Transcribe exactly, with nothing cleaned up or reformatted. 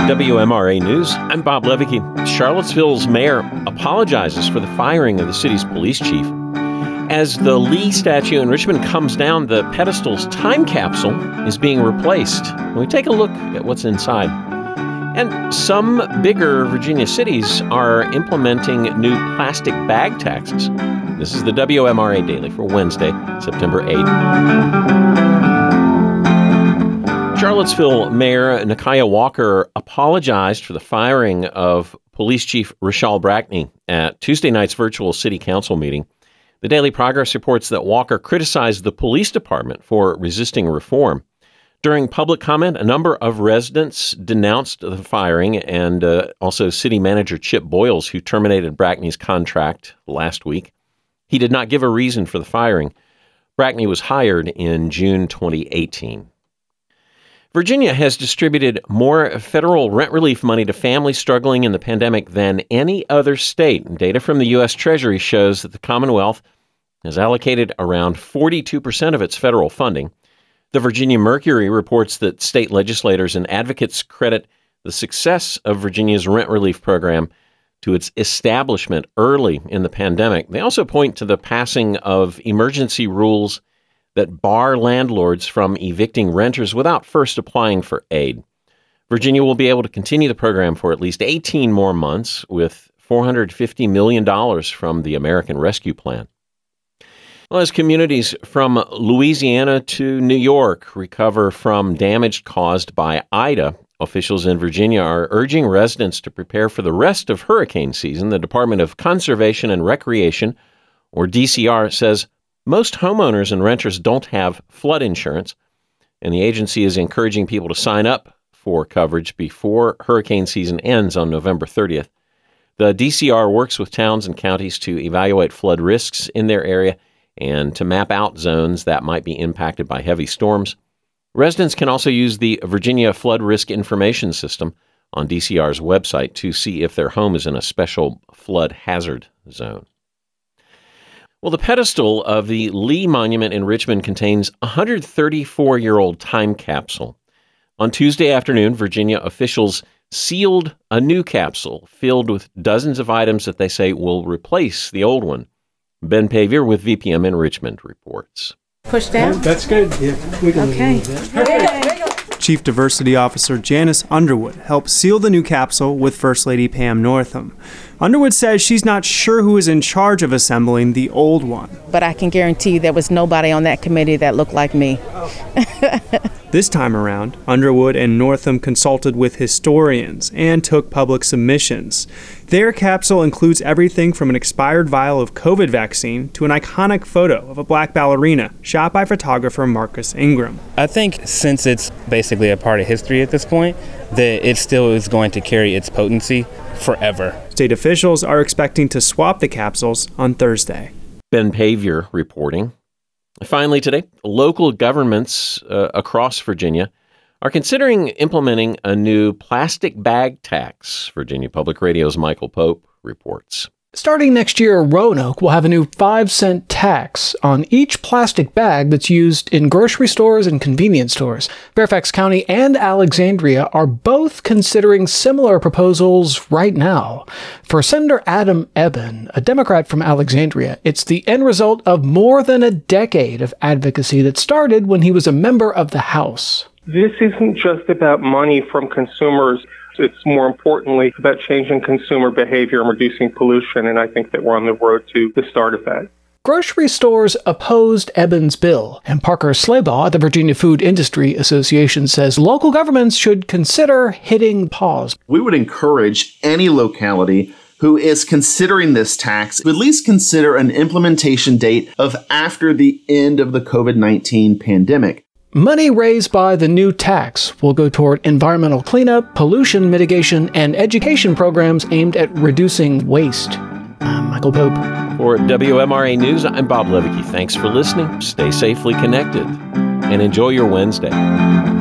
W M R A News, I'm Bob Levicki. Charlottesville's mayor apologizes for the firing of the city's police chief. As the Lee statue in Richmond comes down, the pedestal's time capsule is being replaced. We take a look at what's inside. And some bigger Virginia cities are implementing new plastic bag taxes. This is the W M R A Daily for Wednesday, September eighth. Charlottesville Mayor Nekiah Walker apologized for the firing of Police Chief Rachelle Brackney at Tuesday night's virtual city council meeting. The Daily Progress reports that Walker criticized the police department for resisting reform. During public comment, a number of residents denounced the firing, and uh, also City Manager Chip Boyles, who terminated Brackney's contract last week. He did not give a reason for the firing. Brackney was hired in June twenty eighteen. Virginia has distributed more federal rent relief money to families struggling in the pandemic than any other state. Data from the U S Treasury shows that the Commonwealth has allocated around forty-two percent of its federal funding. The Virginia Mercury reports that state legislators and advocates credit the success of Virginia's rent relief program to its establishment early in the pandemic. They also point to the passing of emergency rules that bar landlords from evicting renters without first applying for aid. Virginia will be able to continue the program for at least eighteen more months with four hundred fifty million dollars from the American Rescue Plan. Well, as communities from Louisiana to New York recover from damage caused by Ida, officials in Virginia are urging residents to prepare for the rest of hurricane season. The Department of Conservation and Recreation, or D C R, says most homeowners and renters don't have flood insurance, and the agency is encouraging people to sign up for coverage before hurricane season ends on November thirtieth. The D C R works with towns and counties to evaluate flood risks in their area and to map out zones that might be impacted by heavy storms. Residents can also use the Virginia Flood Risk Information System on D C R's website to see if their home is in a special flood hazard zone. Well, the pedestal of the Lee Monument in Richmond contains a one hundred thirty-four-year-old time capsule. On Tuesday afternoon, Virginia officials sealed a new capsule filled with dozens of items that they say will replace the old one. Ben Pavier with V P M in Richmond reports. Push down? That's good. Yeah, we can okay. Chief Diversity Officer Janice Underwood helped seal the new capsule with First Lady Pam Northam. Underwood says she's not sure who is in charge of assembling the old one. But I can guarantee there was nobody on that committee that looked like me. This time around, Underwood and Northam consulted with historians and took public submissions. Their capsule includes everything from an expired vial of COVID vaccine to an iconic photo of a black ballerina shot by photographer Marcus Ingram. I think since it's basically a part of history at this point, that it still is going to carry its potency forever. State officials are expecting to swap the capsules on Thursday. Ben Pavier reporting. Finally today, local governments uh, across Virginia are considering implementing a new plastic bag tax. Virginia Public Radio's Michael Pope reports. Starting next year, Roanoke will have a new five cent tax on each plastic bag that's used in grocery stores and convenience stores. Fairfax County and Alexandria are both considering similar proposals right now. For Senator Adam Ebbin, a Democrat from Alexandria, it's the end result of more than a decade of advocacy that started when he was a member of the House. This isn't just about money from consumers. It's more importantly about changing consumer behavior and reducing pollution, and I think that we're on the road to the start of that. Grocery stores opposed Ebbin's bill, and Parker Slaybaugh at the Virginia Food Industry Association says local governments should consider hitting pause. We would encourage any locality who is considering this tax to at least consider an implementation date of after the end of the covid nineteen pandemic. Money raised by the new tax will go toward environmental cleanup, pollution mitigation, and education programs aimed at reducing waste. I'm Michael Pope. For W M R A News, I'm Bob Levicki. Thanks for listening. Stay safely connected and enjoy your Wednesday.